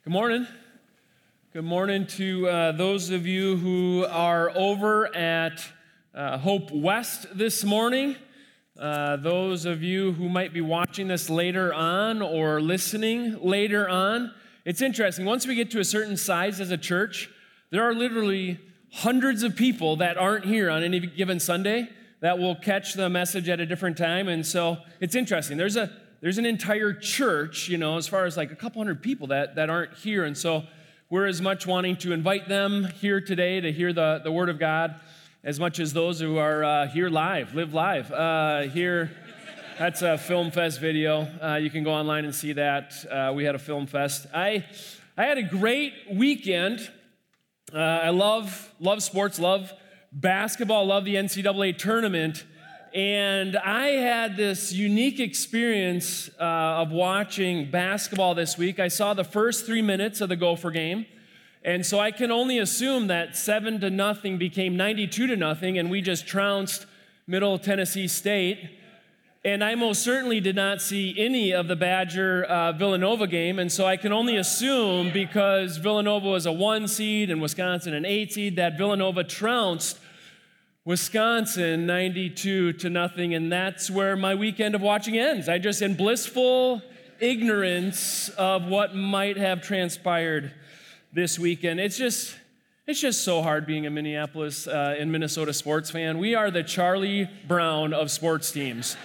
Good morning. Good morning to those of you who are over at Hope West this morning. Those of you who might be watching this later on or listening later on. It's interesting. Once we get to a certain size as a church, there are literally hundreds of people that aren't here on any given Sunday that will catch the message at a different time. And so it's interesting. There's an entire church, as far as like a couple hundred people that aren't here. And so we're as much wanting to invite them here today to hear the Word of God as much as those who are here live, live live. Here, that's a Film Fest video. You can go online and see that. We had a Film Fest. I had a great weekend. I love sports, love basketball, love the NCAA tournament. And I had this unique experience of watching basketball this week. I saw the first 3 minutes of the Gopher game. And so I can only assume that 7-0 became 92-0, and we just trounced Middle Tennessee State. And I most certainly did not see any of the Badger-Villanova game. And so I can only assume, because Villanova was a 1 seed and Wisconsin an 8 seed, that Villanova trounced Wisconsin 92-0, and that's where my weekend of watching ends. I just in blissful ignorance of what might have transpired this weekend. It's just so hard being a Minneapolis and Minnesota sports fan. We are the Charlie Brown of sports teams.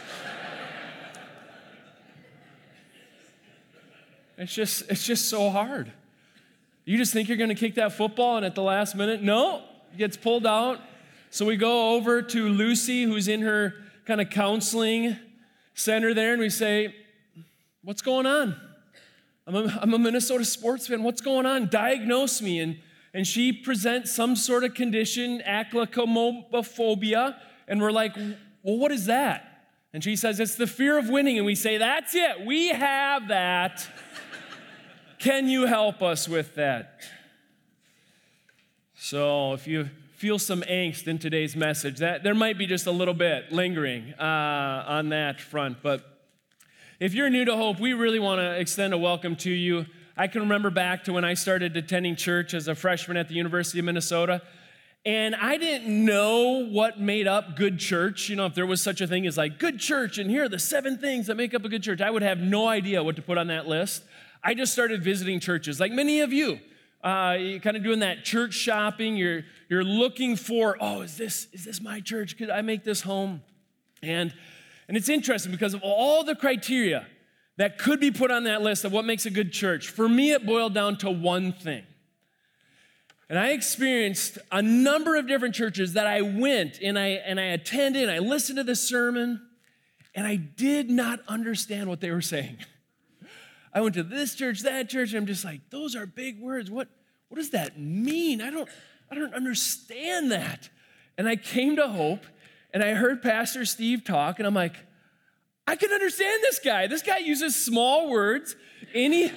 It's just so hard. You just think you're going to kick that football, and at the last minute, no, it gets pulled out. So we go over to Lucy, who's in her kind of counseling center there, and we say, "What's going on? I'm a Minnesota sports fan. What's going on? Diagnose me." And she presents some sort of condition, aclycomophobia, and we're like, "Well, what is that?" And she says, "It's the fear of winning." And we say, "That's it. We have that. Can you help us with that?" So if you feel some angst in today's message, that there might be just a little bit lingering on that front. But if you're new to Hope, we really want to extend a welcome to you. I can remember back to when I started attending church as a freshman at the University of Minnesota, and I didn't know what made up good church. If there was such a thing as like good church, and here are the 7 things that make up a good church. I would have no idea what to put on that list. I just started visiting churches, like many of you. You're kind of doing that church shopping. You're looking for, is this my church? Could I make this home? And it's interesting because of all the criteria that could be put on that list of what makes a good church, for me it boiled down to one thing. And I experienced a number of different churches that I went and I attended and I listened to the sermon, and I did not understand what they were saying. I went to this church, that church, and I'm just like, those are big words. What does that mean? I don't understand that. And I came to Hope, and I heard Pastor Steve talk, and I'm like, I can understand this guy. This guy uses small words, and he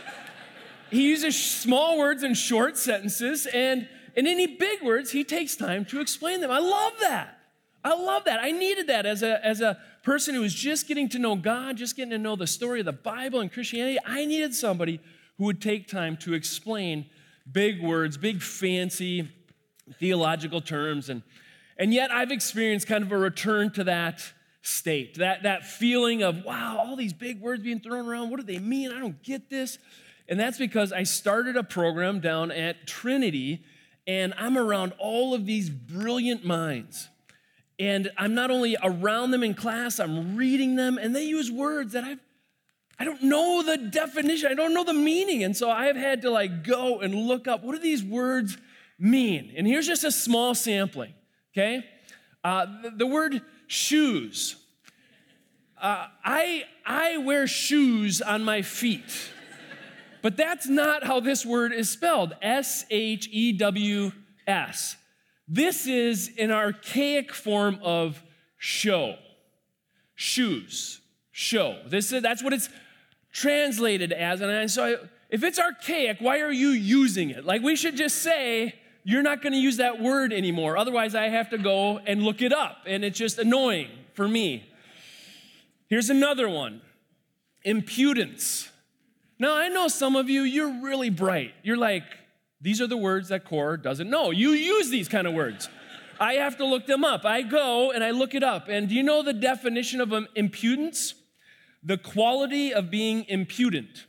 uses small words in short sentences, and any big words, he takes time to explain them. I love that. I needed that as a person who was just getting to know God, just getting to know the story of the Bible and Christianity. I needed somebody who would take time to explain big words, big fancy theological terms. And yet I've experienced kind of a return to that state, that feeling of, wow, all these big words being thrown around. What do they mean? I don't get this. And that's because I started a program down at Trinity, and I'm around all of these brilliant minds. And I'm not only around them in class, I'm reading them, and they use words that I don't know the definition, I don't know the meaning. And so I've had to go and look up, what do these words mean? And here's just a small sampling, okay? The word shoes. I wear shoes on my feet, but that's not how this word is spelled, S-H-E-W-S. This is an archaic form of show. Shoes, show. That's what it's translated as. And so if it's archaic, why are you using it? We should just say, you're not going to use that word anymore. Otherwise, I have to go and look it up, and it's just annoying for me. Here's another one, impudence. Now, I know some of you, you're really bright. You're like, these are the words that Core doesn't know. You use these kind of words. I have to look them up. I go and I look it up. And do you know the definition of impudence? The quality of being impudent.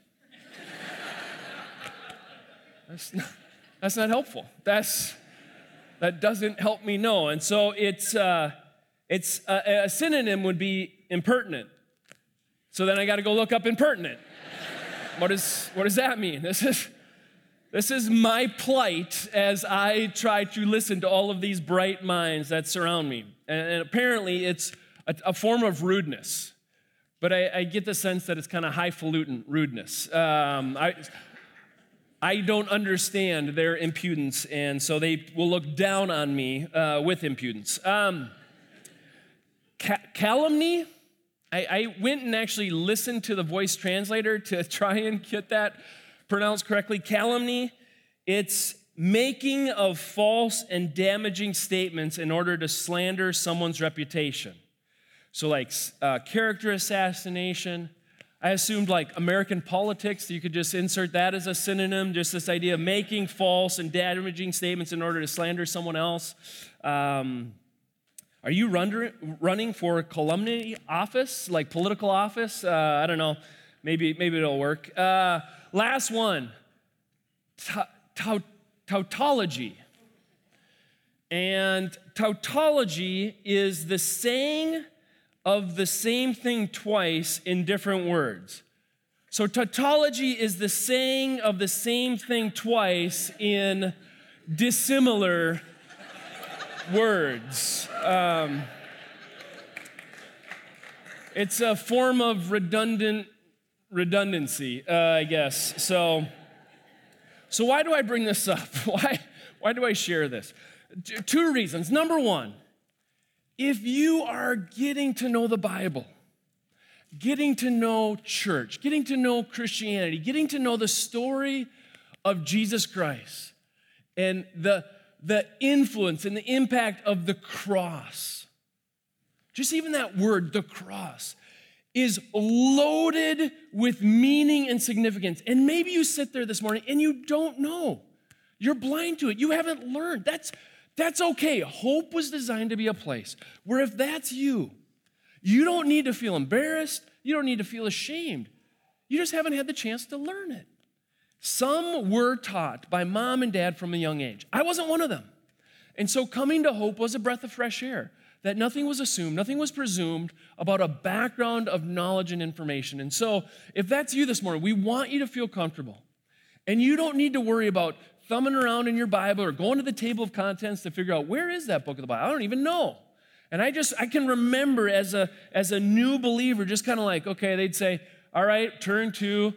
That's not helpful. That doesn't help me know. And so it's a synonym would be impertinent. So then I got to go look up impertinent. What does that mean? This is my plight as I try to listen to all of these bright minds that surround me. And apparently it's a form of rudeness. But I get the sense that it's kind of highfalutin rudeness. I don't understand their impudence, and so they will look down on me with impudence. Calumny, I went and actually listened to the voice translator to try and get that pronounced correctly. Calumny, it's making of false and damaging statements in order to slander someone's reputation. So like character assassination. I assumed like American politics, you could just insert that as a synonym, just this idea of making false and damaging statements in order to slander someone else. Are you running for calumny office, like political office? I don't know. Maybe it'll work. Last one, tautology. And tautology is the saying of the same thing twice in different words. So tautology is the saying of the same thing twice in dissimilar words. It's a form of redundancy, I guess. So why do I bring this up? Why do I share this? Two reasons. Number one, if you are getting to know the Bible, getting to know church, getting to know Christianity, getting to know the story of Jesus Christ and the influence and the impact of the cross, just even that word, the cross, is loaded with meaning and significance. And maybe you sit there this morning and you don't know. You're blind to it. You haven't learned. That's okay. Hope was designed to be a place where if that's you, you don't need to feel embarrassed. You don't need to feel ashamed. You just haven't had the chance to learn it. Some were taught by mom and dad from a young age. I wasn't one of them. And so coming to Hope was a breath of fresh air, that nothing was assumed, nothing was presumed about a background of knowledge and information. And so if that's you this morning, we want you to feel comfortable. And you don't need to worry about thumbing around in your Bible or going to the table of contents to figure out where is that book of the Bible. I don't even know. And I can remember as a new believer, just kind of like, okay, they'd say, all right, turn to,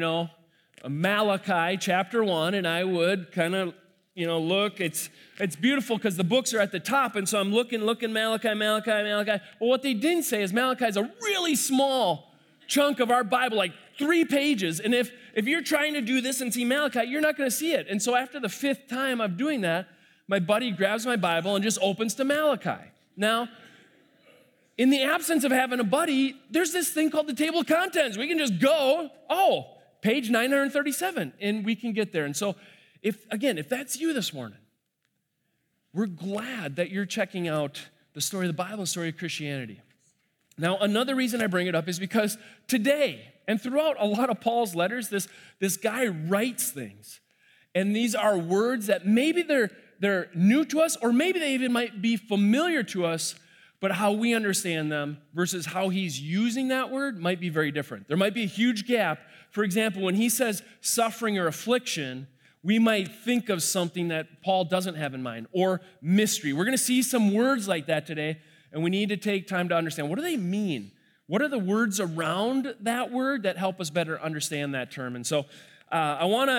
Malachi chapter 1, and I would kind of, look. It's beautiful because the books are at the top, and so I'm looking, Malachi. Well, what they didn't say is Malachi is a really small chunk of our Bible, like 3 pages, and if you're trying to do this and see Malachi, you're not going to see it. And so after the 5th time of doing that, my buddy grabs my Bible and just opens to Malachi. Now, in the absence of having a buddy, there's this thing called the table of contents. We can just go, page 937, and we can get there. And so, if that's you this morning, we're glad that you're checking out the story of the Bible, the story of Christianity. Now, another reason I bring it up is because today, and throughout a lot of Paul's letters, this guy writes things. And these are words that maybe they're new to us, or maybe they even might be familiar to us, but how we understand them versus how he's using that word might be very different. There might be a huge gap. For example, when he says suffering or affliction, we might think of something that Paul doesn't have in mind, or mystery. We're going to see some words like that today, and we need to take time to understand, what do they mean? What are the words around that word that help us better understand that term? And so I want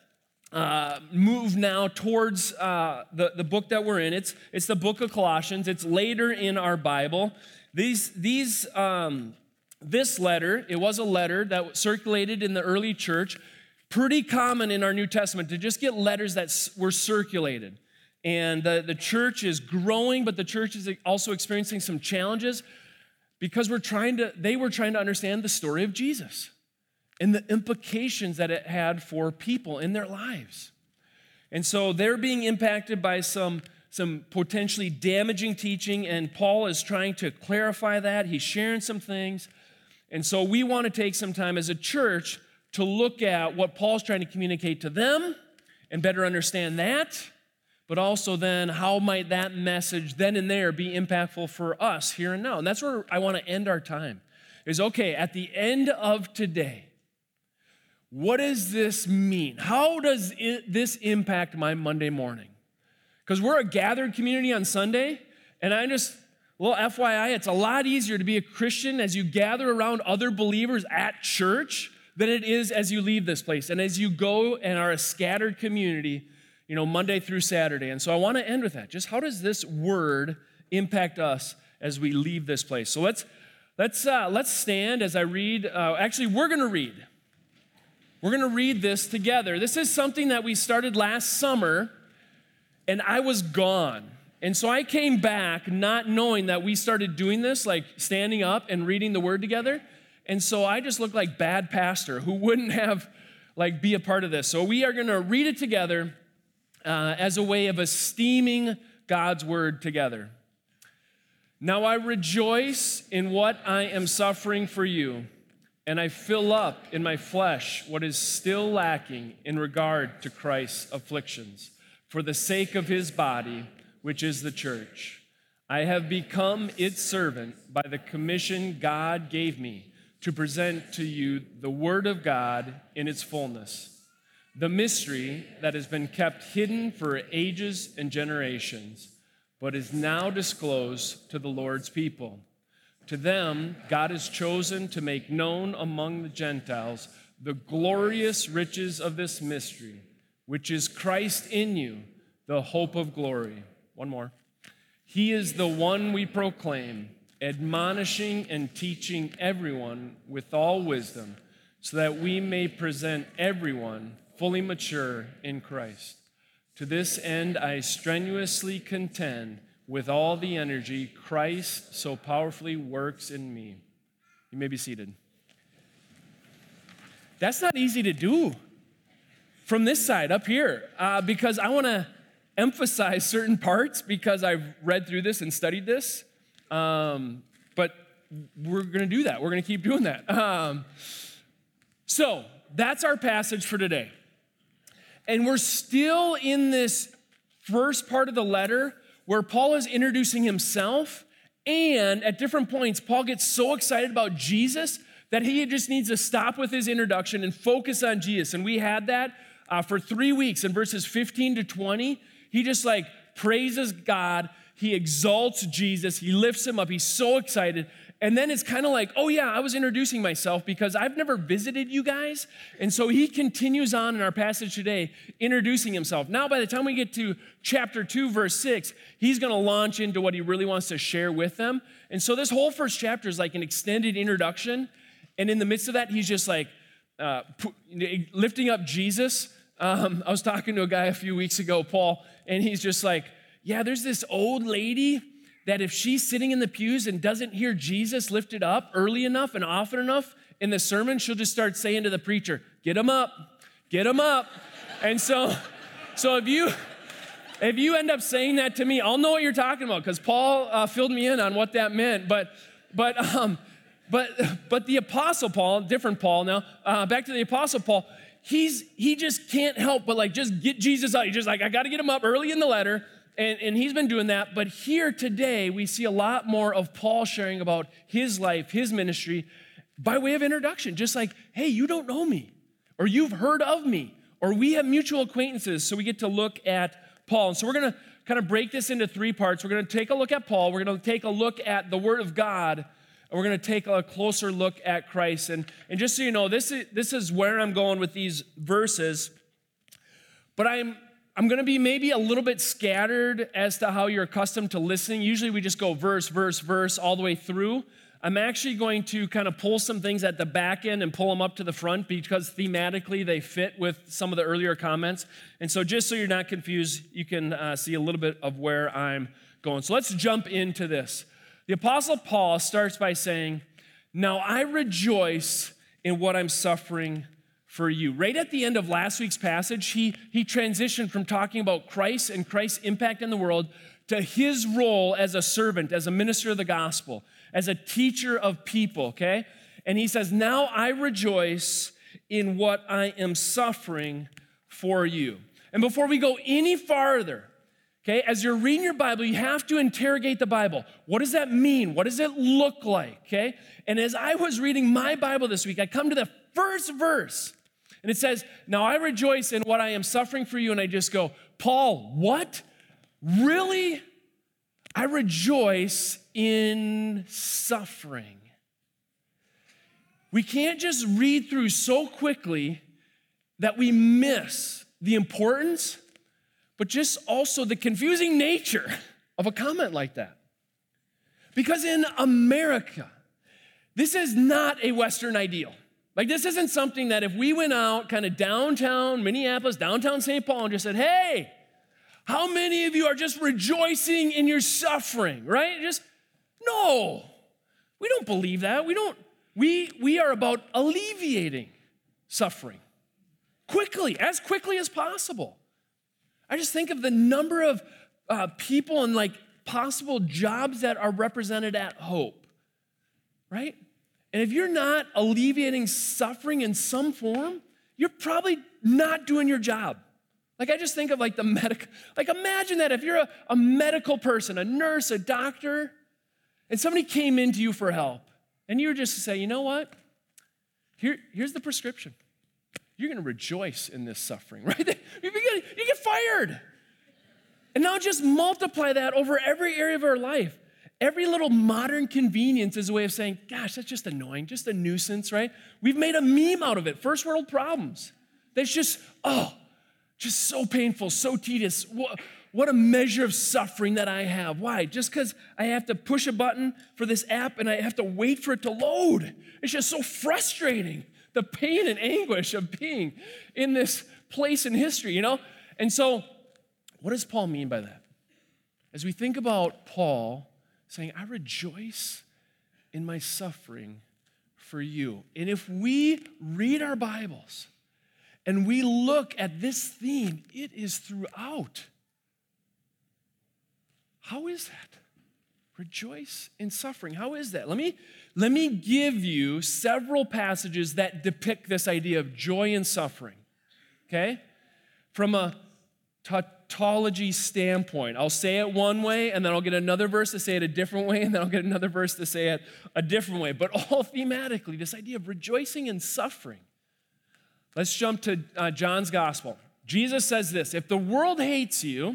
to move now towards the book that we're in. It's the book of Colossians. It's later in our Bible. This letter, it was a letter that circulated in the early church. Pretty common in our New Testament to just get letters that were circulated. And the church is growing, but the church is also experiencing some challenges because they were trying to understand the story of Jesus. and the implications that it had for people in their lives. And so they're being impacted by some potentially damaging teaching, and Paul is trying to clarify that. He's sharing some things. And so we want to take some time as a church to look at what Paul's trying to communicate to them and better understand that, but also then how might that message then and there be impactful for us here and now. And that's where I want to end our time, is okay, at the end of today, what does this mean? How does this impact my Monday morning? Because we're a gathered community on Sunday, and well, FYI, it's a lot easier to be a Christian as you gather around other believers at church than it is as you leave this place and as you go and are a scattered community, Monday through Saturday. And so I want to end with that. Just how does this word impact us as we leave this place? So let's stand as I read. Actually, we're going to read. We're going to read this together. This is something that we started last summer, and I was gone. And so I came back not knowing that we started doing this, like standing up and reading the word together. And so I just looked like bad pastor who wouldn't have be a part of this. So we are going to read it together as a way of esteeming God's word together. Now I rejoice in what I am suffering for you, and I fill up in my flesh what is still lacking in regard to Christ's afflictions, for the sake of his body, which is the church. I have become its servant by the commission God gave me to present to you the word of God in its fullness, the mystery that has been kept hidden for ages and generations, but is now disclosed to the Lord's people. To them, God has chosen to make known among the Gentiles the glorious riches of this mystery, which is Christ in you, the hope of glory. One more. He is the one we proclaim, admonishing and teaching everyone with all wisdom, so that we may present everyone fully mature in Christ. To this end, I strenuously contend with all the energy Christ so powerfully works in me. You may be seated. That's not easy to do from this side up here, because I want to emphasize certain parts because I've read through this and studied this, but we're going to do that. We're going to keep doing that. So that's our passage for today. And we're still in this first part of the letter where Paul is introducing himself, and at different points, Paul gets so excited about Jesus that he just needs to stop with his introduction and focus on Jesus. And we had that for 3 weeks in verses 15 to 20. He just praises God. He exalts Jesus. He lifts him up. He's so excited. And then it's kind of oh yeah, I was introducing myself because I've never visited you guys. And so he continues on in our passage today, introducing himself. Now, by the time we get to chapter 2, verse 6, he's going to launch into what he really wants to share with them. And so this whole first chapter is an extended introduction. And in the midst of that, he's just lifting up Jesus. I was talking to a guy a few weeks ago, Paul, and he's just yeah, there's this old lady that if she's sitting in the pews and doesn't hear Jesus lifted up early enough and often enough in the sermon, she'll just start saying to the preacher, get him up, get him up. And so if you end up saying that to me, I'll know what you're talking about because Paul filled me in on what that meant. But the Apostle Paul, different Paul now, back to the Apostle Paul, he just can't help but just get Jesus out. He's just I got to get him up early in the letter. And he's been doing that. But here today, we see a lot more of Paul sharing about his life, his ministry, by way of introduction. Just hey, you don't know me, or you've heard of me, or we have mutual acquaintances. So we get to look at Paul. And so we're going to kind of break this into 3 parts. We're going to take a look at Paul. We're going to take a look at the Word of God. And we're going to take a closer look at Christ. And just so you know, this is where I'm going with these verses. But I'm going to be maybe a little bit scattered as to how you're accustomed to listening. Usually we just go verse, verse, verse all the way through. I'm actually going to kind of pull some things at the back end and pull them up to the front because thematically they fit with some of the earlier comments. And so just so you're not confused, you can see a little bit of where I'm going. So let's jump into this. The Apostle Paul starts by saying, now I rejoice in what I'm suffering for you. Right at the end of last week's passage, he transitioned from talking about Christ and Christ's impact in the world to his role as a servant, as a minister of the gospel, as a teacher of people, okay? And he says, now I rejoice in what I am suffering for you. And before we go any farther, okay, as you're reading your Bible, you have to interrogate the Bible. What does that mean? What does it look like, okay? And as I was reading my Bible this week, I come to the first verse, and it says, now I rejoice in what I am suffering for you, and I just go, Paul, what? Really? I rejoice in suffering. We can't just read through so quickly that we miss the importance, but just also the confusing nature of a comment like that. Because in America, this is not a Western ideal. Like, this isn't something that if we went out kind of downtown Minneapolis, downtown St. Paul, and just said, hey, how many of you are just rejoicing in your suffering, right? No, we don't believe that. We are about alleviating suffering as quickly as possible. I just think of the number of people and like possible jobs that are represented at Hope, right? And if you're not alleviating suffering in some form, you're probably not doing your job. Like, I just think of like imagine that if you're a medical person, a nurse, a doctor, and somebody came into you for help, and you were just to say, you know what? Here's the prescription. You're going to rejoice in this suffering, right? You get fired. And now just multiply that over every area of our life. Every little modern convenience is a way of saying, gosh, that's just annoying, just a nuisance, right? We've made a meme out of it, first world problems. That's just so painful, so tedious. What a measure of suffering that I have. Why? Just because I have to push a button for this app and I have to wait for it to load. It's just so frustrating, the pain and anguish of being in this place in history, you know? And so, what does Paul mean by that? As we think about Paul saying, I rejoice in my suffering for you. And if we read our Bibles and we look at this theme, it is throughout. How is that? Rejoice in suffering. How is that? Let me give you several passages that depict this idea of joy in suffering, okay? From a tautology standpoint. I'll say it one way, and then I'll get another verse to say it a different way, and then I'll get another verse to say it a different way. But all thematically, this idea of rejoicing in suffering. Let's jump to John's gospel. Jesus says this, if the world hates you,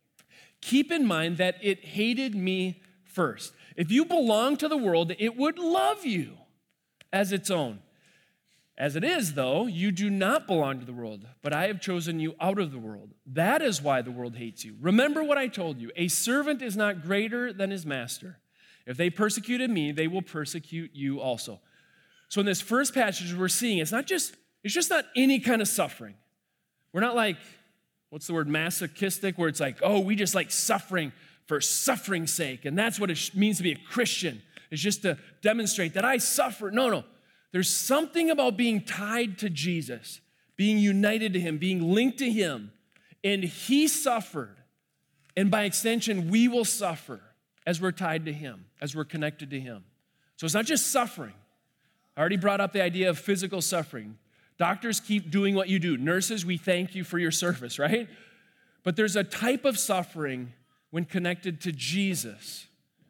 keep in mind that it hated me first. If you belong to the world, it would love you as its own. As it is, though, you do not belong to the world, but I have chosen you out of the world. That is why the world hates you. Remember what I told you. A servant is not greater than his master. If they persecuted me, they will persecute you also. So in this first passage, we're seeing it's just not any kind of suffering. We're not like, what's the word, masochistic, where it's like, oh, we just like suffering for suffering's sake, and that's what it means to be a Christian, is just to demonstrate that I suffer. No. There's something about being tied to Jesus, being united to him, being linked to him, and he suffered, and by extension, we will suffer as we're tied to him, as we're connected to him. So it's not just suffering. I already brought up the idea of physical suffering. Doctors, keep doing what you do. Nurses, we thank you for your service, right? But there's a type of suffering when connected to Jesus.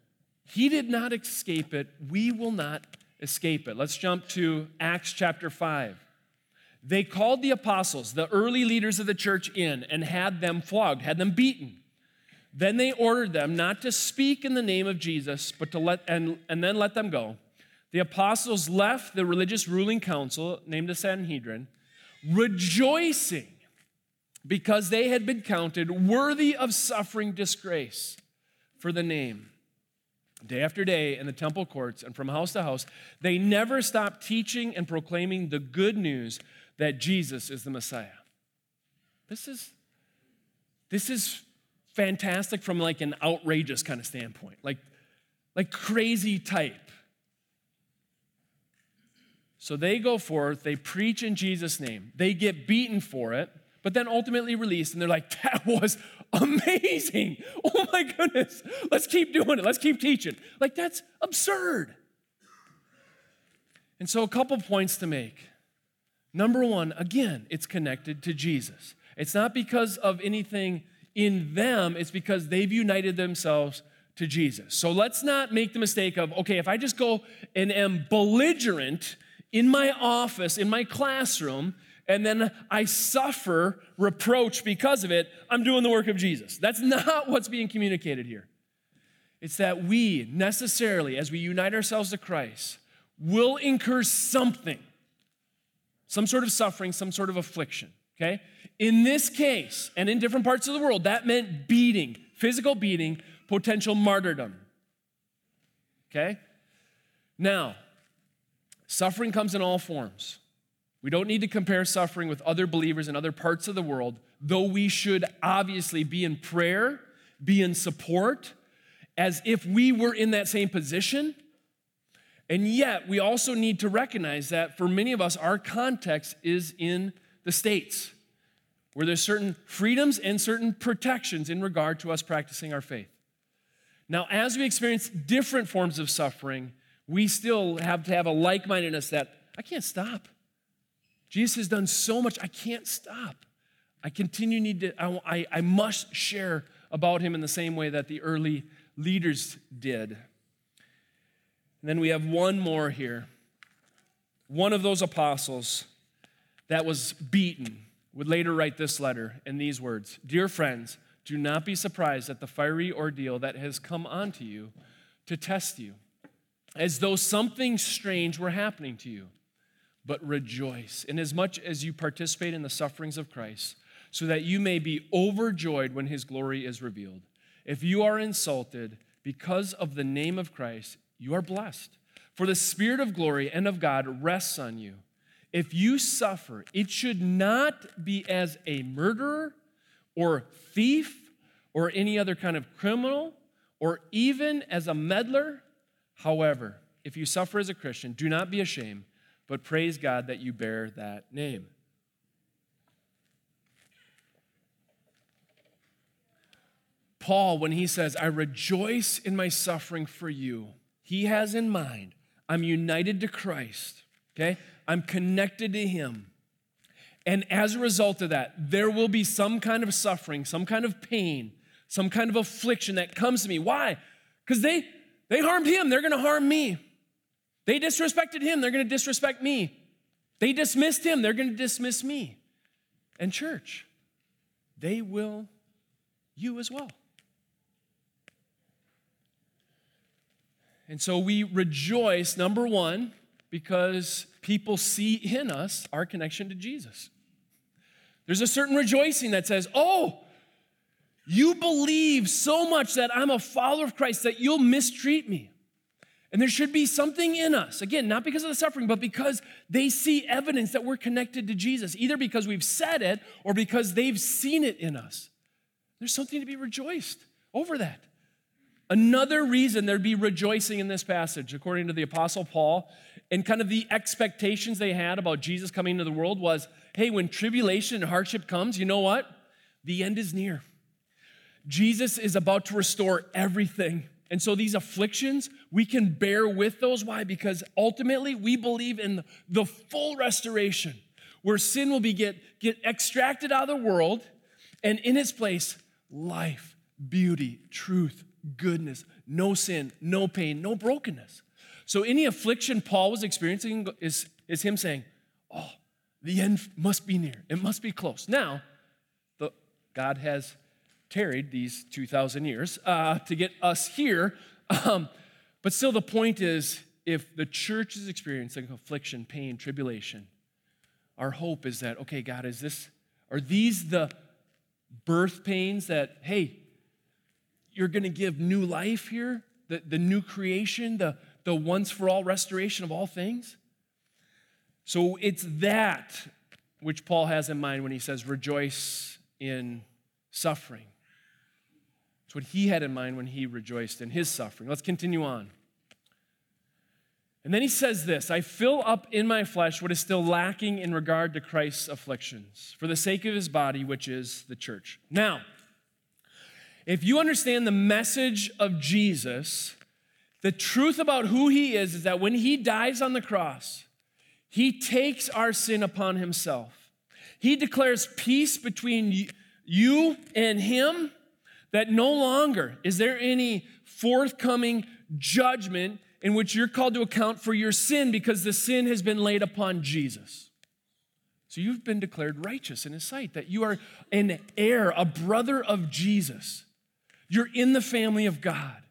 He did not escape it. We will not escape it. Let's jump to Acts chapter 5. They called the apostles, the early leaders of the church, in and had them flogged, had them beaten. Then they ordered them not to speak in the name of Jesus, but to let them go. The apostles left the religious ruling council, named the Sanhedrin, rejoicing because they had been counted worthy of suffering disgrace for the name. Day after day in the temple courts and from house to house, they never stopped teaching and proclaiming the good news that Jesus is the Messiah. This is fantastic from like an outrageous kind of standpoint, like crazy type. So they go forth, they preach in Jesus' name. They get beaten for it, but then ultimately released, and they're like, that was amazing. Oh my goodness. Let's keep doing it. Let's keep teaching. Like, that's absurd. And so a couple points to make. Number one, again, it's connected to Jesus. It's not because of anything in them, it's because they've united themselves to Jesus. So let's not make the mistake of, okay, if I just go and am belligerent in my office, in my classroom, and then I suffer reproach because of it, I'm doing the work of Jesus. That's not what's being communicated here. It's that we necessarily, as we unite ourselves to Christ, will incur something, some sort of suffering, some sort of affliction, okay? In this case, and in different parts of the world, that meant beating, physical beating, potential martyrdom, okay? Now, suffering comes in all forms. We don't need to compare suffering with other believers in other parts of the world, though we should obviously be in prayer, be in support, as if we were in that same position. And yet, we also need to recognize that for many of us, our context is in the States, where there's certain freedoms and certain protections in regard to us practicing our faith. Now, as we experience different forms of suffering, we still have to have a like-mindedness that I can't stop. Jesus has done so much, I can't stop. I must share about him in the same way that the early leaders did. And then we have one more here. One of those apostles that was beaten would later write this letter in these words: "Dear friends, do not be surprised at the fiery ordeal that has come onto you to test you, as though something strange were happening to you. But rejoice, inasmuch as you participate in the sufferings of Christ, so that you may be overjoyed when his glory is revealed. If you are insulted because of the name of Christ, you are blessed, for the Spirit of glory and of God rests on you. If you suffer, it should not be as a murderer or thief or any other kind of criminal or even as a meddler. However, if you suffer as a Christian, do not be ashamed, but praise God that you bear that name." Paul, when he says, "I rejoice in my suffering for you," he has in mind, I'm united to Christ, okay? I'm connected to him. And as a result of that, there will be some kind of suffering, some kind of pain, some kind of affliction that comes to me. Why? Because they harmed him, they're going to harm me. They disrespected him, they're going to disrespect me. They dismissed him, they're going to dismiss me. And church, they will you as well. And so we rejoice, number one, because people see in us our connection to Jesus. There's a certain rejoicing that says, oh, you believe so much that I'm a follower of Christ that you'll mistreat me. And there should be something in us, again, not because of the suffering, but because they see evidence that we're connected to Jesus, either because we've said it or because they've seen it in us. There's something to be rejoiced over that. Another reason there'd be rejoicing in this passage, according to the Apostle Paul, and kind of the expectations they had about Jesus coming into the world was, hey, when tribulation and hardship comes, you know what? The end is near. Jesus is about to restore everything. And so these afflictions, we can bear with those. Why? Because ultimately we believe in the full restoration where sin will get extracted out of the world, and in its place, life, beauty, truth, goodness, no sin, no pain, no brokenness. So any affliction Paul was experiencing is him saying, oh, the end must be near. It must be close. Now, God has tarried these 2,000 years to get us here. But still the point is, if the church is experiencing affliction, pain, tribulation, our hope is that, okay, God, are these the birth pains that, hey, you're going to give new life here, the new creation, the once for all restoration of all things? So it's that which Paul has in mind when he says rejoice in suffering. It's what he had in mind when he rejoiced in his suffering. Let's continue on. And then he says this, I fill up in my flesh what is still lacking in regard to Christ's afflictions for the sake of his body, which is the church. Now, if you understand the message of Jesus, the truth about who he is that when he dies on the cross, he takes our sin upon himself. He declares peace between you and him, that no longer is there any forthcoming judgment in which you're called to account for your sin because the sin has been laid upon Jesus. So you've been declared righteous in his sight, that you are an heir, a brother of Jesus. You're in the family of God.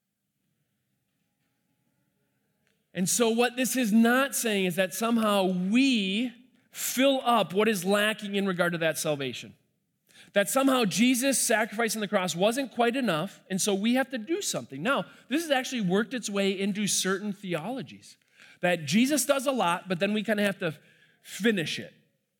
And so what this is not saying is that somehow we fill up what is lacking in regard to that salvation. That somehow Jesus' sacrifice on the cross wasn't quite enough, and so we have to do something. Now, this has actually worked its way into certain theologies. That Jesus does a lot, but then we kind of have to finish it.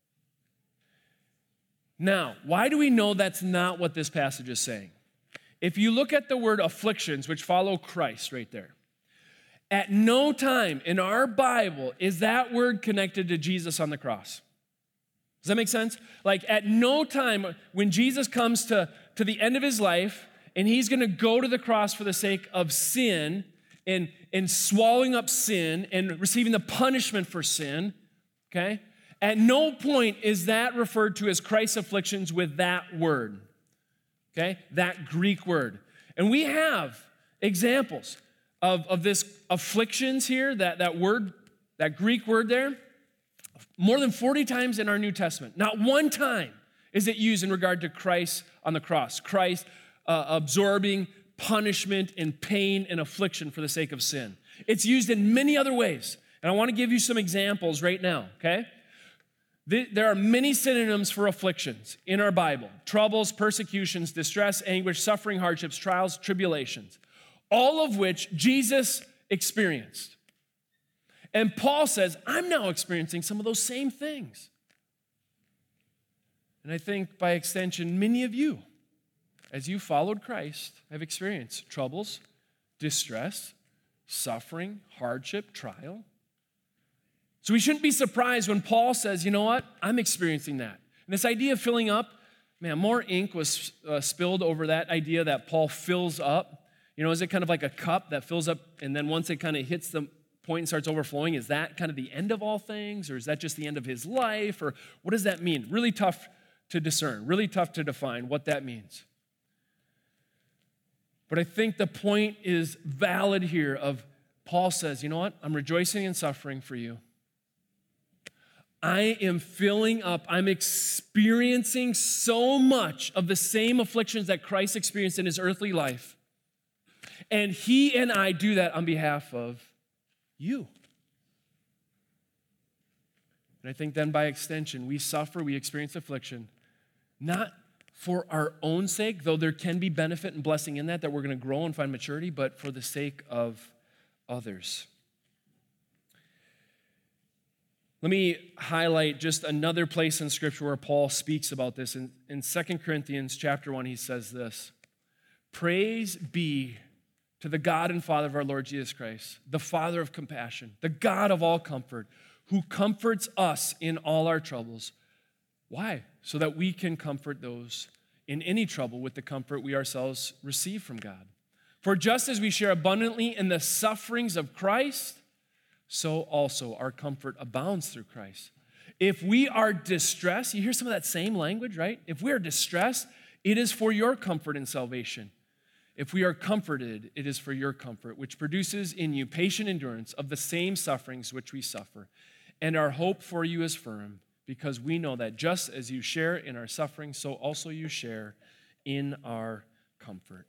Now, why do we know that's not what this passage is saying? If you look at the word afflictions, which follow Christ right there, at no time in our Bible is that word connected to Jesus on the cross. Does that make sense? Like at no time when Jesus comes to the end of his life and he's going to go to the cross for the sake of sin and swallowing up sin and receiving the punishment for sin, okay? At no point is that referred to as Christ's afflictions with that word, okay? That Greek word. And we have examples of this afflictions here, that word, that Greek word there, more than 40 times in our New Testament. Not one time is it used in regard to Christ on the cross. Christ absorbing punishment and pain and affliction for the sake of sin. It's used in many other ways. And I want to give you some examples right now, okay? There are many synonyms for afflictions in our Bible. Troubles, persecutions, distress, anguish, suffering, hardships, trials, tribulations. All of which Jesus experienced. And Paul says, I'm now experiencing some of those same things. And I think by extension, many of you, as you followed Christ, have experienced troubles, distress, suffering, hardship, trial. So we shouldn't be surprised when Paul says, you know what, I'm experiencing that. And this idea of filling up, man, more ink was spilled over that idea that Paul fills up. You know, is it kind of like a cup that fills up and then once it kind of hits the point and starts overflowing, is that kind of the end of all things, or is that just the end of his life, or what does that mean? Really tough to discern, really tough to define what that means. But I think the point is valid here of Paul says, you know what? I'm rejoicing in suffering for you. I am filling up, I'm experiencing so much of the same afflictions that Christ experienced in his earthly life. And he and I do that on behalf of you. And I think then by extension, we suffer, we experience affliction, not for our own sake, though there can be benefit and blessing in that we're going to grow and find maturity, but for the sake of others. Let me highlight just another place in Scripture where Paul speaks about this. In 2 Corinthians chapter 1, he says this, praise be to the God and Father of our Lord Jesus Christ, the Father of compassion, the God of all comfort, who comforts us in all our troubles. Why? So that we can comfort those in any trouble with the comfort we ourselves receive from God. For just as we share abundantly in the sufferings of Christ, so also our comfort abounds through Christ. If we are distressed, you hear some of that same language, right? If we are distressed, it is for your comfort and salvation. If we are comforted, it is for your comfort, which produces in you patient endurance of the same sufferings which we suffer. And our hope for you is firm, because we know that just as you share in our suffering, so also you share in our comfort.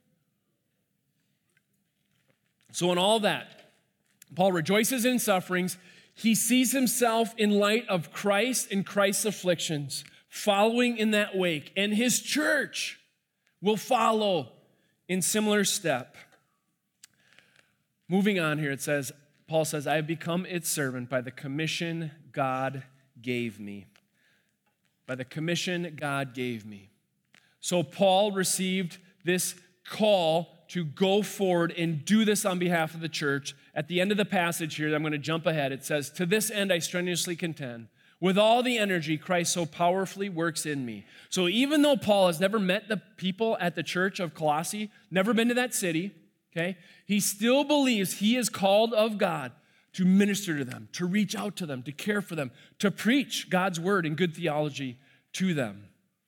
So in all that, Paul rejoices in sufferings. He sees himself in light of Christ and Christ's afflictions, following in that wake. And his church will follow in similar step. Moving on here, Paul says, I have become its servant by the commission God gave me. By the commission God gave me. So Paul received this call to go forward and do this on behalf of the church. At the end of the passage here, I'm going to jump ahead. It says, "To this end I strenuously contend, with all the energy Christ so powerfully works in me." So even though Paul has never met the people at the church of Colossae, never been to that city, okay, he still believes he is called of God to minister to them, to reach out to them, to care for them, to preach God's word and good theology to them.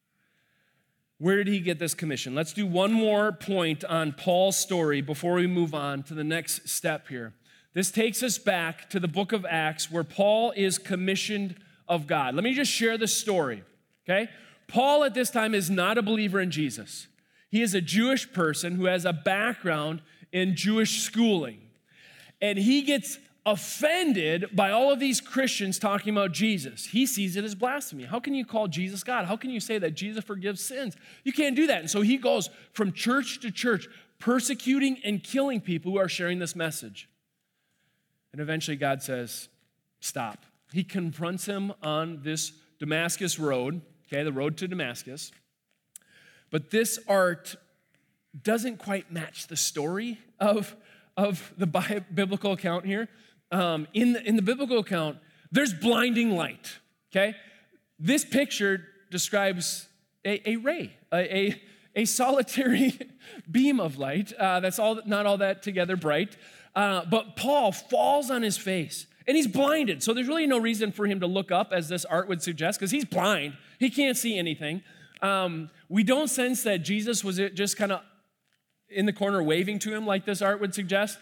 Where did he get this commission? Let's do one more point on Paul's story before we move on to the next step here. This takes us back to the book of Acts where Paul is commissioned of God. Let me just share the story, okay? Paul at this time is not a believer in Jesus. He is a Jewish person who has a background in Jewish schooling. And he gets offended by all of these Christians talking about Jesus. He sees it as blasphemy. How can you call Jesus God? How can you say that Jesus forgives sins? You can't do that. And so he goes from church to church, persecuting and killing people who are sharing this message. And eventually God says, stop. He confronts him on this Damascus road, okay, the road to Damascus. But this art doesn't quite match the story of the biblical account here. In the biblical account, there's blinding light, okay? This picture describes a ray, a solitary beam of light that's not all that together bright. But Paul falls on his face, and he's blinded. So there's really no reason for him to look up, as this art would suggest, because he's blind. He can't see anything. We don't sense that Jesus was just kind of in the corner waving to him like this art would suggest.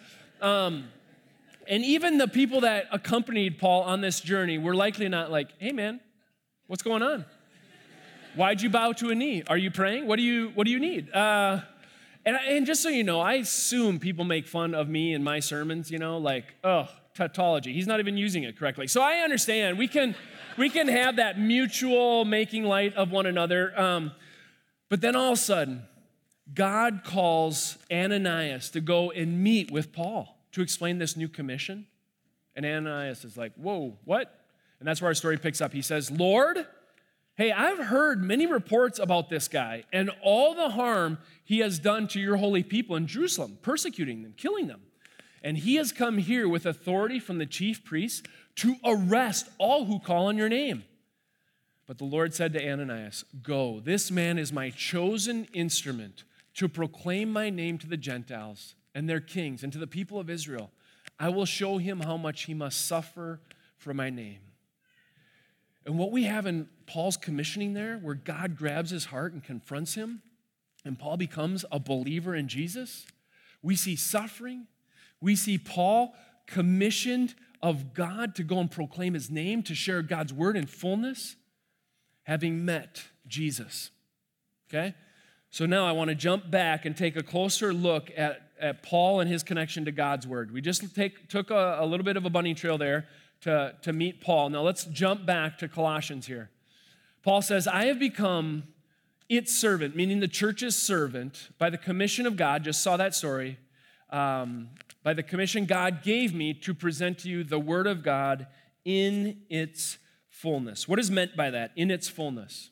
And even the people that accompanied Paul on this journey were likely not like, "Hey man, what's going on? Why'd you bow to a knee? Are you praying? What do you need?" And just so you know, I assume people make fun of me in my sermons, like, oh, tautology. He's not even using it correctly. So I understand. We can have that mutual making light of one another. But then all of a sudden, God calls Ananias to go and meet with Paul to explain this new commission. And Ananias is like, whoa, what? And that's where our story picks up. He says, "Lord, hey, I've heard many reports about this guy and all the harm he has done to your holy people in Jerusalem, persecuting them, killing them. And he has come here with authority from the chief priests to arrest all who call on your name." But the Lord said to Ananias, "Go, this man is my chosen instrument to proclaim my name to the Gentiles and their kings and to the people of Israel. I will show him how much he must suffer for my name." And what we have in Paul's commissioning there, where God grabs his heart and confronts him, and Paul becomes a believer in Jesus, we see suffering. We see Paul commissioned of God to go and proclaim his name, to share God's word in fullness, having met Jesus. Okay? So now I want to jump back and take a closer look at Paul and his connection to God's word. We just took a little bit of a bunny trail there to meet Paul. Now let's jump back to Colossians here. Paul says, "I have become its servant," meaning the church's servant, by the commission of God. Just saw that story. By the commission God gave me to present to you the word of God in its fullness. What is meant by that? In its fullness.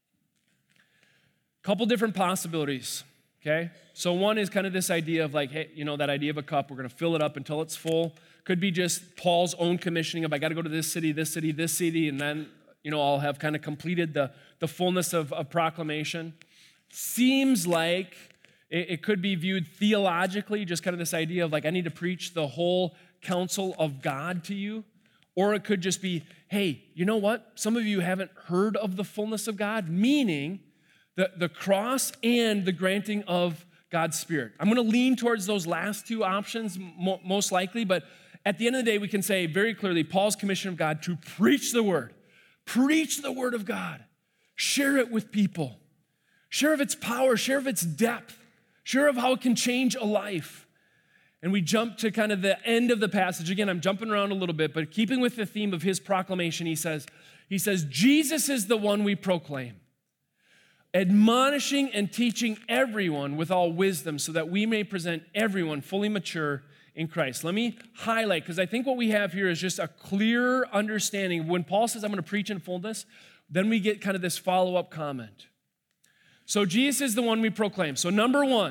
Couple different possibilities, okay? So one is kind of this idea of like, hey, that idea of a cup, we're going to fill it up until it's full. Could be just Paul's own commissioning of, I got to go to this city, this city, this city, and then, I'll have kind of completed the fullness of proclamation. Seems like it could be viewed theologically, just kind of this idea of like, I need to preach the whole counsel of God to you. Or it could just be, hey, you know what? Some of you haven't heard of the fullness of God, meaning the cross and the granting of God's Spirit. I'm going to lean towards those last two options most likely, but at the end of the day, we can say very clearly Paul's commission of God to preach the word of God, share it with people, share of its power, share of its depth, share of how it can change a life. And we jump to kind of the end of the passage. Again, I'm jumping around a little bit, but keeping with the theme of his proclamation, he says, Jesus is the one we proclaim, admonishing and teaching everyone with all wisdom so that we may present everyone fully mature in Christ. Let me highlight, because I think what we have here is just a clear understanding. When Paul says, I'm going to preach in fullness, then we get kind of this follow-up comment. So Jesus is the one we proclaim. So number one,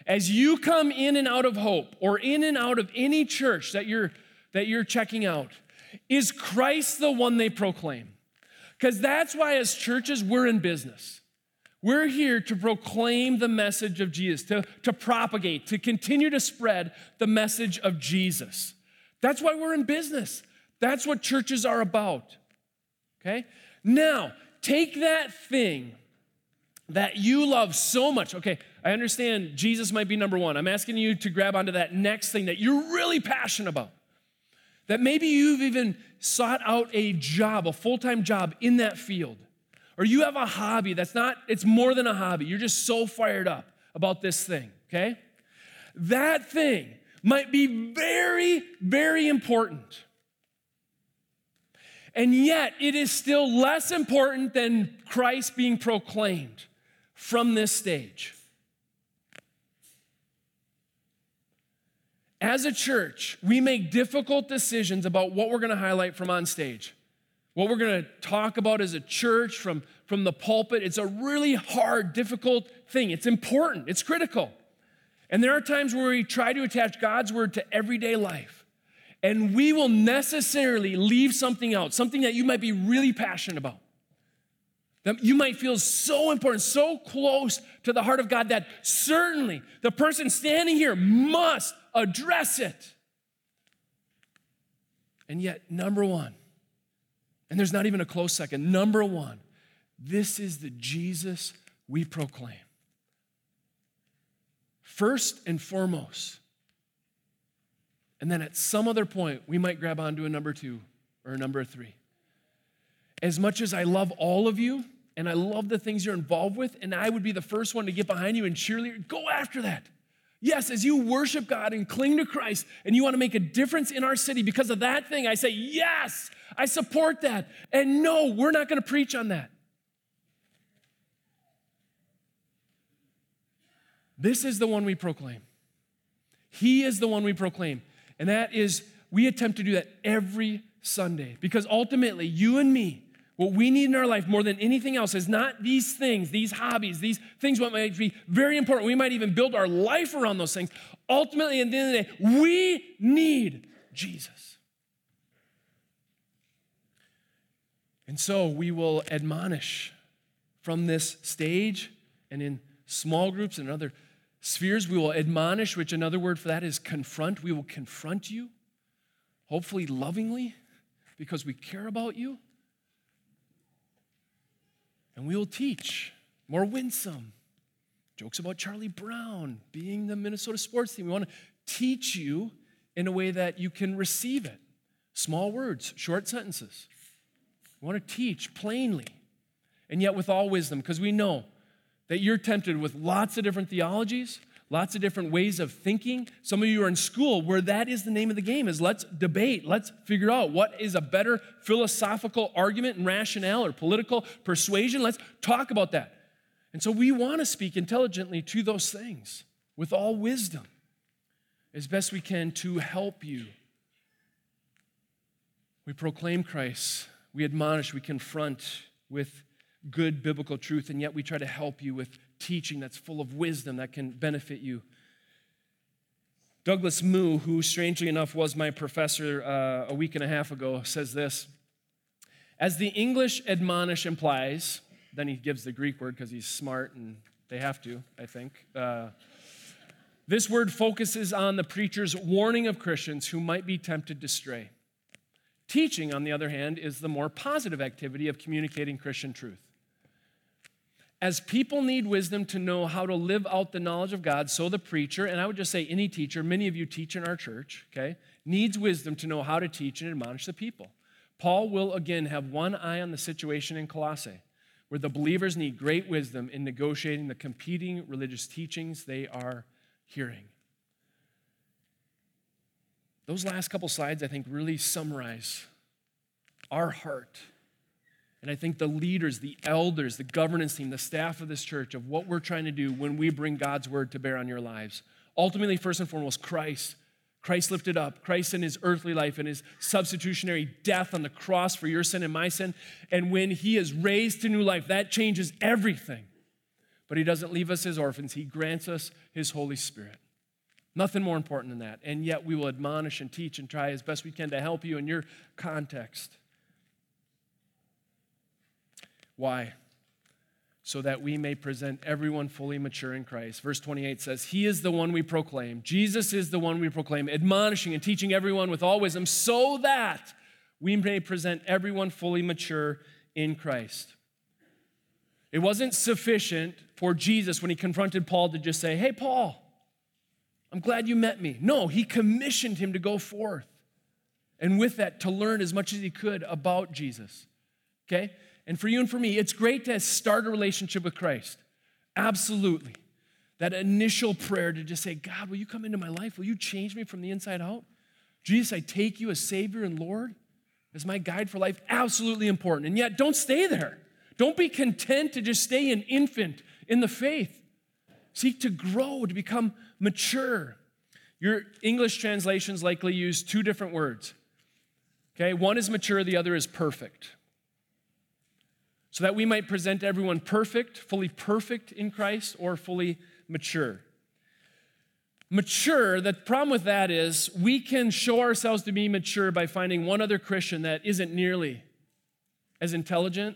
as you come in and out of Hope or in and out of any church that you're checking out, is Christ the one they proclaim? Because that's why as churches, we're in business. We're here to proclaim the message of Jesus, to propagate, to continue to spread the message of Jesus. That's why we're in business. That's what churches are about, okay? Now, take that thing that you love so much. Okay, I understand Jesus might be number one. I'm asking you to grab onto that next thing that you're really passionate about. That maybe you've even sought out a job, a full-time job in that field. Or you have a hobby it's more than a hobby. You're just so fired up about this thing, okay? That thing might be very, very important. And yet, it is still less important than Christ being proclaimed from this stage. As a church, we make difficult decisions about what we're going to highlight from on stage, what we're going to talk about as a church from the pulpit. It's a really hard, difficult thing. It's important. It's critical. And there are times where we try to attach God's word to everyday life, and we will necessarily leave something out, something that you might be really passionate about, that you might feel so important, so close to the heart of God that certainly the person standing here must address it. And yet, number one, and there's not even a close second, number one, this is the Jesus we proclaim. First and foremost. And then at some other point, we might grab onto a number two or a number three. As much as I love all of you, and I love the things you're involved with, and I would be the first one to get behind you and cheerlead, go after that. Yes, as you worship God and cling to Christ, and you want to make a difference in our city because of that thing, I say, yes, I support that. And no, we're not going to preach on that. This is the one we proclaim. He is the one we proclaim. And that is, we attempt to do that every Sunday. Because ultimately, you and me, what we need in our life more than anything else is not these things, these hobbies, these things that might be very important. We might even build our life around those things. Ultimately, at the end of the day, we need Jesus. And so we will admonish from this stage and in small groups and other spheres. We will admonish, which another word for that is confront. We will confront you, hopefully lovingly, because we care about you. And we will teach more winsome. Jokes about Charlie Brown being the Minnesota sports team. We want to teach you in a way that you can receive it. Small words, short sentences. We want to teach plainly, and yet with all wisdom, because we know that you're tempted with lots of different theologies, lots of different ways of thinking. Some of you are in school where that is the name of the game, is let's debate, let's figure out what is a better philosophical argument and rationale or political persuasion. Let's talk about that. And so we want to speak intelligently to those things with all wisdom as best we can to help you. We proclaim Christ, we admonish, we confront with good biblical truth, and yet we try to help you with teaching that's full of wisdom that can benefit you. Douglas Moo, who strangely enough was my professor a week and a half ago, says this: as the English admonish implies, then he gives the Greek word because he's smart and they have to, I think. This word focuses on the preacher's warning of Christians who might be tempted to stray. Teaching, on the other hand, is the more positive activity of communicating Christian truth. As people need wisdom to know how to live out the knowledge of God, so the preacher, and I would just say any teacher, many of you teach in our church, okay, needs wisdom to know how to teach and admonish the people. Paul will again have one eye on the situation in Colossae, where the believers need great wisdom in negotiating the competing religious teachings they are hearing. Those last couple slides, I think, really summarize our heart. And I think the leaders, the elders, the governance team, the staff of this church, of what we're trying to do when we bring God's word to bear on your lives. Ultimately, first and foremost, Christ. Christ lifted up. Christ in his earthly life and his substitutionary death on the cross for your sin and my sin. And when he is raised to new life, that changes everything. but he doesn't leave us as orphans. He grants us his Holy Spirit. Nothing more important than that. And yet we will admonish and teach and try as best we can to help you in your context. Why? So that we may present everyone fully mature in Christ. Verse 28 says, He is the one we proclaim. Jesus is the one we proclaim, admonishing and teaching everyone with all wisdom, so that we may present everyone fully mature in Christ. It wasn't sufficient for Jesus when he confronted Paul to just say, hey, Paul, I'm glad you met me. No, he commissioned him to go forth. And with that, to learn as much as he could about Jesus. Okay? And for you and for me, it's great to start a relationship with Christ. Absolutely. That initial prayer to just say, God, will you come into my life? Will you change me from the inside out? Jesus, I take you as Savior and Lord, as my guide for life. Absolutely important. And yet, don't stay there. Don't be content to just stay an infant in the faith. Seek to grow, to become mature. Your English translations likely use two different words. Okay, one is mature, the other is perfect. So that we might present everyone perfect, fully perfect in Christ, or fully mature. Mature, the problem with that is we can show ourselves to be mature by finding one other Christian that isn't nearly as intelligent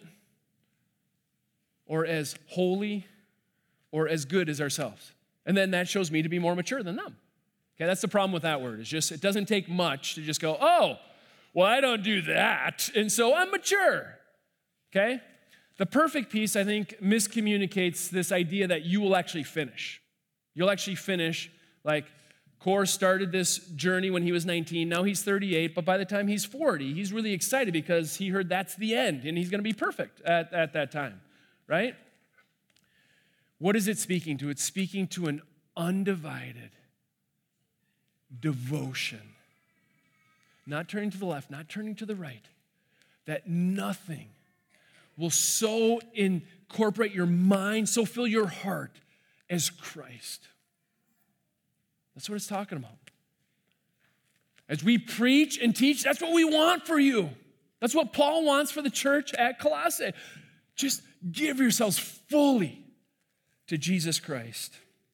or as holy or as good as ourselves. And then that shows me to be more mature than them. Okay, that's the problem with that word. It's just, it doesn't take much to just go, oh, well, I don't do that, and so I'm mature. Okay? The perfect piece, I think, miscommunicates this idea that you will actually finish. You'll actually finish, like, Kor started this journey when he was 19, now he's 38, but by the time he's 40, he's really excited because he heard that's the end, and he's going to be perfect at that time, right? What is it speaking to? It's speaking to an undivided devotion. Not turning to the left, not turning to the right. That nothing will so incorporate your mind, so fill your heart as Christ. That's what it's talking about. As we preach and teach, that's what we want for you. That's what Paul wants for the church at Colossae. Just give yourselves fully to Jesus Christ.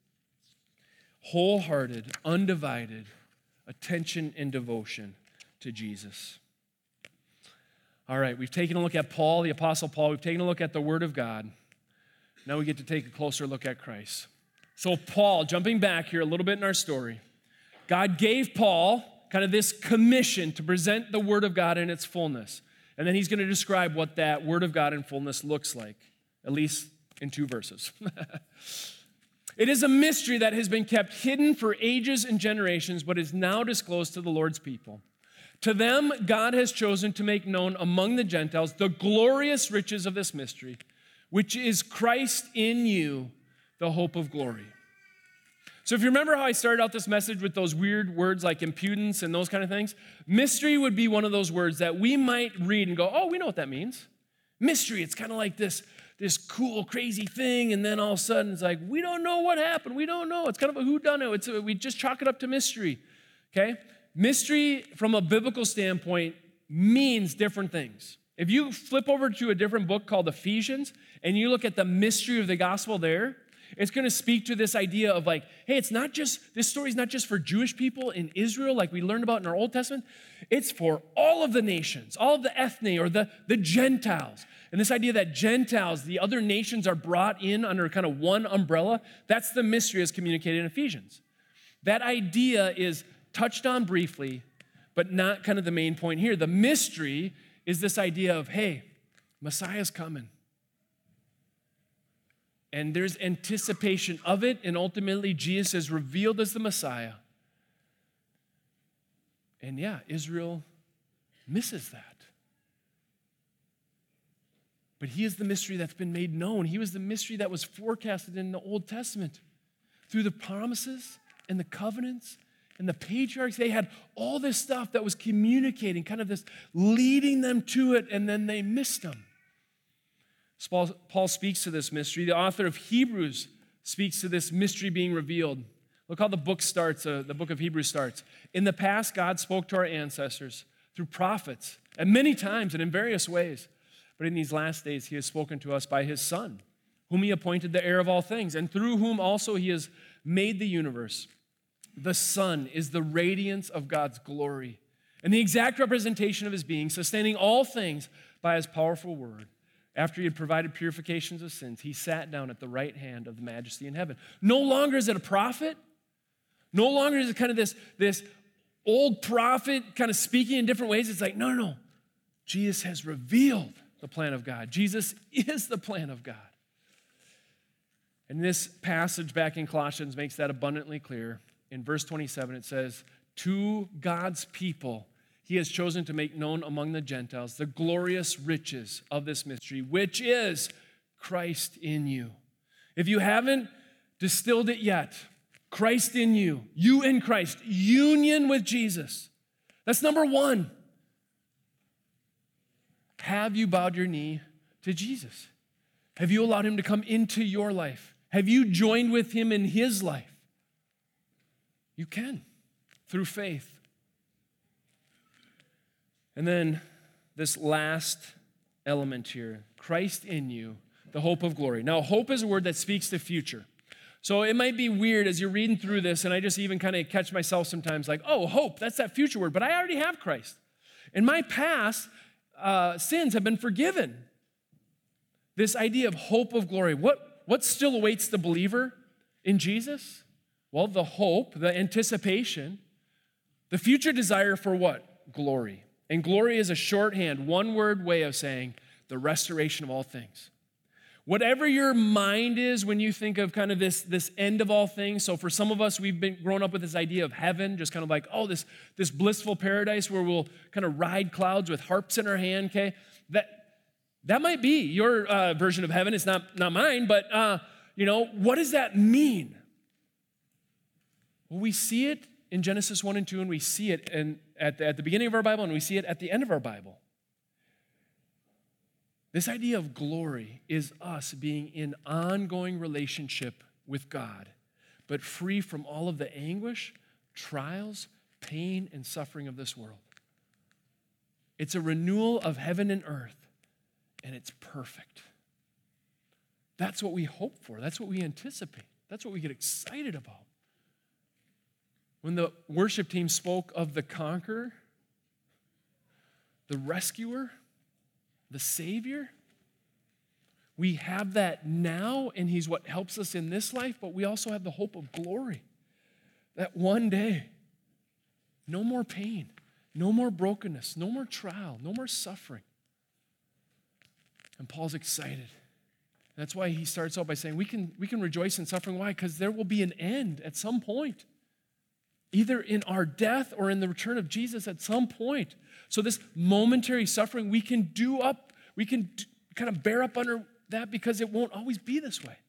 Wholehearted, undivided attention and devotion to Jesus. All right, we've taken a look at Paul, the Apostle Paul. We've taken a look at the Word of God. Now we get to take a closer look at Christ. So Paul, jumping back here a little bit in our story, God gave Paul kind of this commission to present the Word of God in its fullness. And then he's going to describe what that Word of God in fullness looks like, at least in 2 verses. It is a mystery that has been kept hidden for ages and generations, but is now disclosed to the Lord's people. To them, God has chosen to make known among the Gentiles the glorious riches of this mystery, which is Christ in you, the hope of glory. So if you remember how I started out this message with those weird words like impudence and those kind of things, mystery would be one of those words that we might read and go, oh, we know what that means. Mystery, it's kind of like this cool, crazy thing, and then all of a sudden it's like, we don't know what happened. We don't know. It's kind of a whodunit. We just chalk it up to mystery, okay? Mystery, from a biblical standpoint, means different things. If you flip over to a different book called Ephesians, and you look at the mystery of the gospel there, it's going to speak to this idea of like, hey, this story's not just for Jewish people in Israel, like we learned about in our Old Testament. It's for all of the nations, all of the ethne, or the Gentiles. And this idea that Gentiles, the other nations, are brought in under kind of one umbrella, that's the mystery as communicated in Ephesians. That idea is touched on briefly, but not kind of the main point here. The mystery is this idea of, hey, Messiah's coming. And there's anticipation of it, and ultimately Jesus is revealed as the Messiah. And yeah, Israel misses that. But he is the mystery that's been made known. He was the mystery that was forecasted in the Old Testament. Through the promises and the covenants and the patriarchs, they had all this stuff that was communicating, kind of this leading them to it, and then they missed them. Paul speaks to this mystery. The author of Hebrews speaks to this mystery being revealed. Look how the book starts, the book of Hebrews starts. In the past, God spoke to our ancestors through prophets, and many times and in various ways. But in these last days, he has spoken to us by his Son, whom he appointed the heir of all things, and through whom also he has made the universe. The Son is the radiance of God's glory and the exact representation of his being, sustaining all things by his powerful word. After he had provided purifications of sins, he sat down at the right hand of the majesty in heaven. No longer is it a prophet. No longer is it kind of this old prophet kind of speaking in different ways. It's like, no. Jesus has revealed the plan of God. Jesus is the plan of God. And this passage back in Colossians makes that abundantly clear. In verse 27, it says, to God's people, he has chosen to make known among the Gentiles the glorious riches of this mystery, which is Christ in you. If you haven't distilled it yet, Christ in you, you in Christ, union with Jesus. That's number one. Have you bowed your knee to Jesus? Have you allowed him to come into your life? Have you joined with him in his life? You can, through faith. And then this last element here, Christ in you, the hope of glory. Now, hope is a word that speaks to future. So it might be weird as you're reading through this, and I just even kind of catch myself sometimes like, oh, hope, that's that future word, but I already have Christ. In my past, sins have been forgiven. This idea of hope of glory, what still awaits the believer in Jesus? Well, the hope, the anticipation, the future desire for what? Glory. And glory is a shorthand, one-word way of saying the restoration of all things. Whatever your mind is when you think of kind of this end of all things. So for some of us, we've been grown up with this idea of heaven, just kind of like, oh, this blissful paradise where we'll kind of ride clouds with harps in our hand, okay? That might be your version of heaven. It's not mine, but, what does that mean? Well, we see it in Genesis 1 and 2, and we see it at the beginning of our Bible, and we see it at the end of our Bible. This idea of glory is us being in ongoing relationship with God, but free from all of the anguish, trials, pain, and suffering of this world. It's a renewal of heaven and earth, and it's perfect. That's what we hope for. That's what we anticipate. That's what we get excited about. When the worship team spoke of the conqueror, the rescuer, the Savior, we have that now, and he's what helps us in this life, but we also have the hope of glory. That one day, no more pain, no more brokenness, no more trial, no more suffering. And Paul's excited. That's why he starts out by saying we can rejoice in suffering. Why? Because there will be an end at some point. Either in our death or in the return of Jesus at some point. So this momentary suffering, we can kind of bear up under that because it won't always be this way.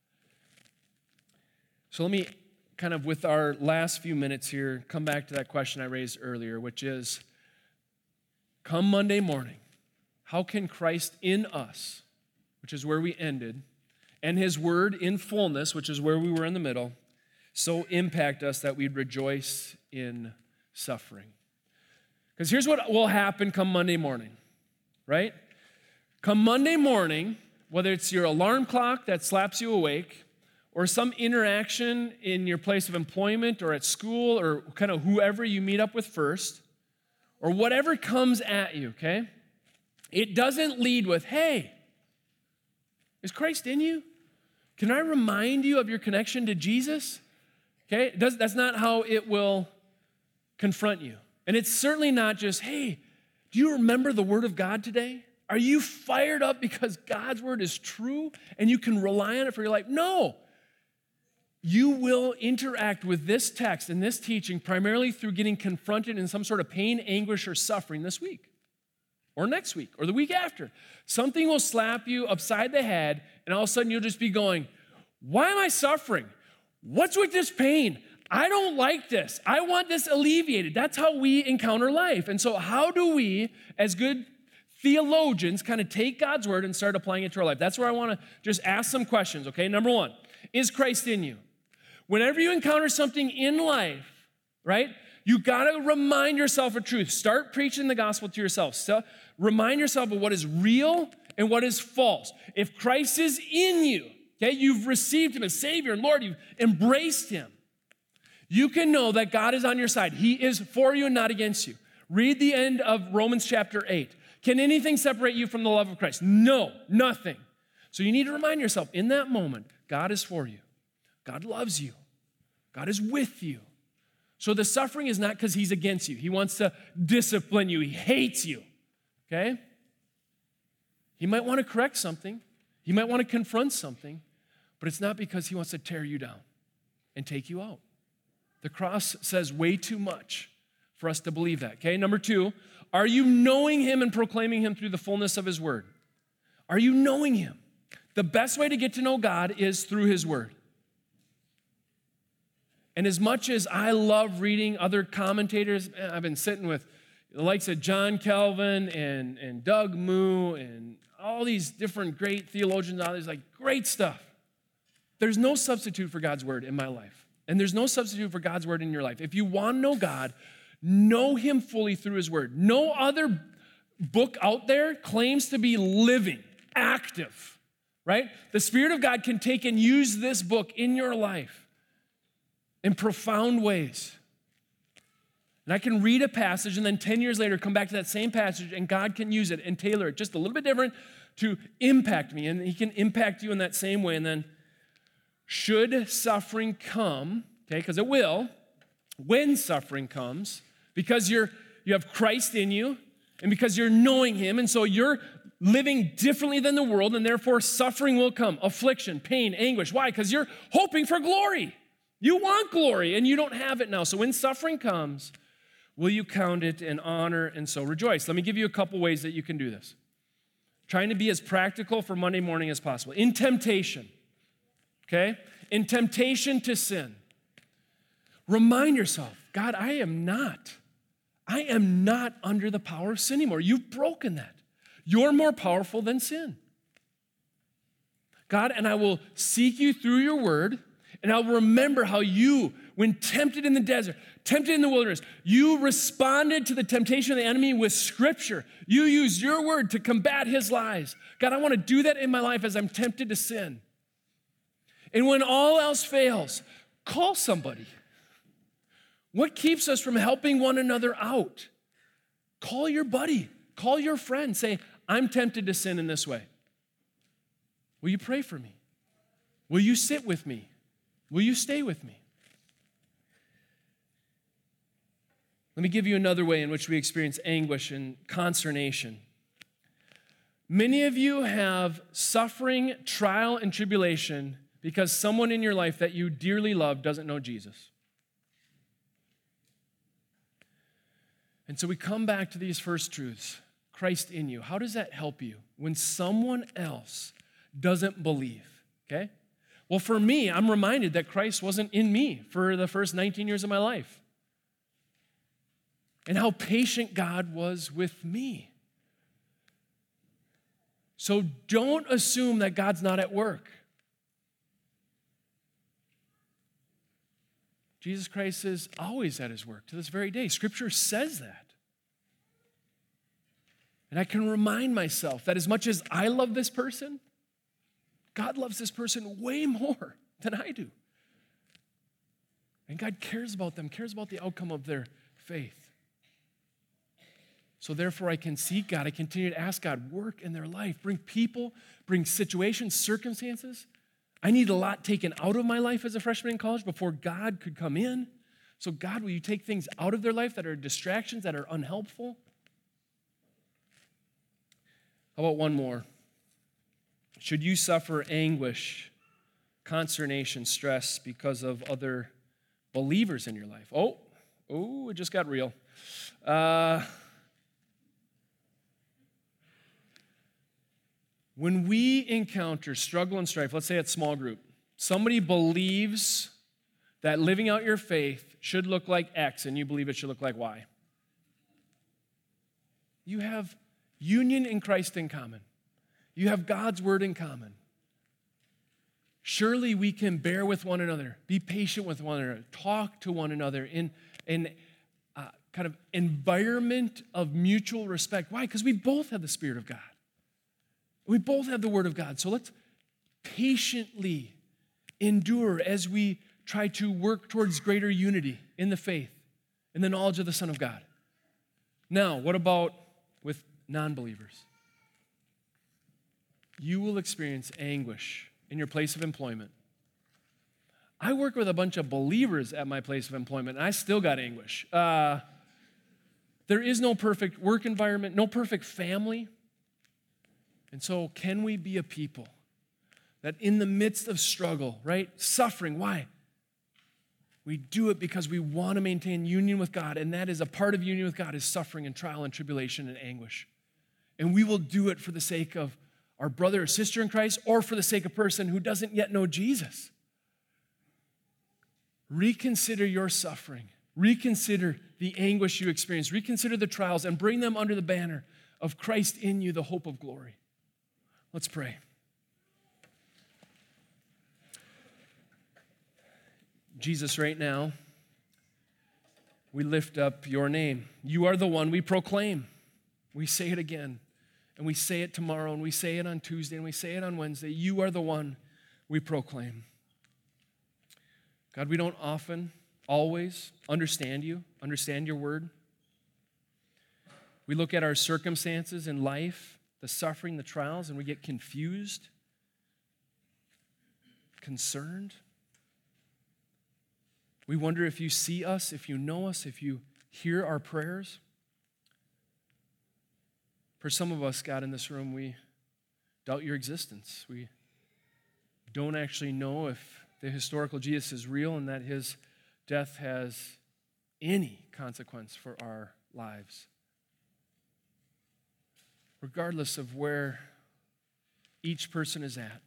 So let me kind of, with our last few minutes here, come back to that question I raised earlier, which is, come Monday morning, how can Christ in us, which is where we ended, and his word in fullness, which is where we were in the middle, so impact us that we'd rejoice in suffering? Because here's what will happen come Monday morning, right? Come Monday morning, whether it's your alarm clock that slaps you awake, or some interaction in your place of employment or at school or kind of whoever you meet up with first, or whatever comes at you, okay? It doesn't lead with, hey, is Christ in you? Can I remind you of your connection to Jesus? Okay, that's not how it will confront you. And it's certainly not just, hey, do you remember the word of God today? Are you fired up because God's word is true and you can rely on it for your life? No. You will interact with this text and this teaching primarily through getting confronted in some sort of pain, anguish, or suffering this week, or next week, or the week after. Something will slap you upside the head, and all of a sudden you'll just be going, why am I suffering? What's with this pain? I don't like this. I want this alleviated. That's how we encounter life. And so how do we, as good theologians, kind of take God's word and start applying it to our life? That's where I want to just ask some questions, okay? Number one, is Christ in you? Whenever you encounter something in life, right, you got to remind yourself of truth. Start preaching the gospel to yourself. So remind yourself of what is real and what is false. If Christ is in you, okay, you've received him as Savior and Lord, you've embraced him, you can know that God is on your side. He is for you and not against you. Read the end of Romans chapter 8. Can anything separate you from the love of Christ? No, nothing. So you need to remind yourself, in that moment, God is for you. God loves you. God is with you. So the suffering is not because he's against you. He wants to discipline you. He hates you, okay? He might want to correct something. He might want to confront something, but it's not because he wants to tear you down and take you out. The cross says way too much for us to believe that, okay? Number 2, are you knowing him and proclaiming him through the fullness of his word? Are you knowing him? The best way to get to know God is through his word. And as much as I love reading other commentators, I've been sitting with the likes of John Calvin and Doug Moo and all these different great theologians out there, like great stuff. There's no substitute for God's word in my life. And there's no substitute for God's word in your life. If you want to know God, know him fully through his word. No other book out there claims to be living, active, right? The Spirit of God can take and use this book in your life in profound ways. And I can read a passage and then 10 years later come back to that same passage and God can use it and tailor it just a little bit different to impact me. And he can impact you in that same way. And then should suffering come, okay, because it will, when suffering comes, because you have Christ in you and because you're knowing him and so you're living differently than the world and therefore suffering will come, affliction, pain, anguish. Why? Because you're hoping for glory. You want glory, and you don't have it now. So when suffering comes, will you count it an honor and so rejoice? Let me give you a couple ways that you can do this. Trying to be as practical for Monday morning as possible. In temptation, okay? In temptation to sin, remind yourself, God, I am not under the power of sin anymore. You've broken that. You're more powerful than sin. God, and I will seek you through your word, and I'll remember how you, when tempted in the desert, tempted in the wilderness, you responded to the temptation of the enemy with scripture. You used your word to combat his lies. God, I want to do that in my life as I'm tempted to sin. And when all else fails, call somebody. What keeps us from helping one another out? Call your buddy. Call your friend. Say, I'm tempted to sin in this way. Will you pray for me? Will you sit with me? Will you stay with me? Let me give you another way in which we experience anguish and consternation. Many of you have suffering, trial, and tribulation because someone in your life that you dearly love doesn't know Jesus. And so we come back to these first truths. Christ in you. How does that help you when someone else doesn't believe? Okay? Well, for me, I'm reminded that Christ wasn't in me for the first 19 years of my life. And how patient God was with me. So don't assume that God's not at work. Jesus Christ is always at his work to this very day. Scripture says that. And I can remind myself that as much as I love this person, God loves this person way more than I do. And God cares about them, cares about the outcome of their faith. So therefore, I can seek God. I continue to ask God, work in their life. Bring people, bring situations, circumstances. I need a lot taken out of my life as a freshman in college before God could come in. So God, will you take things out of their life that are distractions, that are unhelpful? How about one more? Should you suffer anguish, consternation, stress because of other believers in your life? Oh, it just got real. When we encounter struggle and strife, let's say it's small group, somebody believes that living out your faith should look like X and you believe it should look like Y. You have union in Christ in common. You have God's word in common. Surely we can bear with one another, be patient with one another, talk to one another in kind of environment of mutual respect. Why? Because we both have the Spirit of God. We both have the Word of God. So let's patiently endure as we try to work towards greater unity in the faith, in the knowledge of the Son of God. Now, what about with non-believers? You will experience anguish in your place of employment. I work with a bunch of believers at my place of employment, and I still got anguish. There is no perfect work environment, no perfect family. And so can we be a people that in the midst of struggle, right, suffering, why? We do it because we want to maintain union with God, and that is a part of union with God is suffering and trial and tribulation and anguish. And we will do it for the sake of our brother or sister in Christ or for the sake of a person who doesn't yet know Jesus. Reconsider your suffering. Reconsider the anguish you experience. Reconsider the trials and bring them under the banner of Christ in you, the hope of glory. Let's pray. Jesus, right now, we lift up your name. You are the one we proclaim. We say it again, and we say it tomorrow, and we say it on Tuesday, and we say it on Wednesday. You are the one we proclaim. God, we don't often, always understand you, understand your word. We look at our circumstances in life, the suffering, the trials, and we get confused, concerned. We wonder if you see us, if you know us, if you hear our prayers. For some of us, God, in this room, we doubt your existence. We don't actually know if the historical Jesus is real and that his death has any consequence for our lives. Regardless of where each person is at,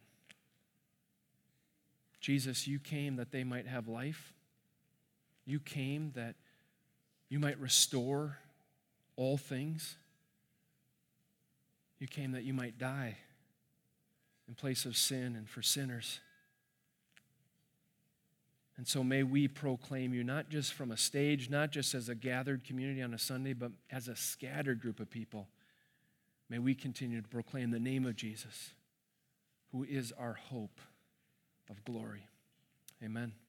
Jesus, you came that they might have life. You came that you might restore all things. You came that you might die in place of sin and for sinners. And so may we proclaim you not just from a stage, not just as a gathered community on a Sunday, but as a scattered group of people. May we continue to proclaim the name of Jesus, who is our hope of glory. Amen.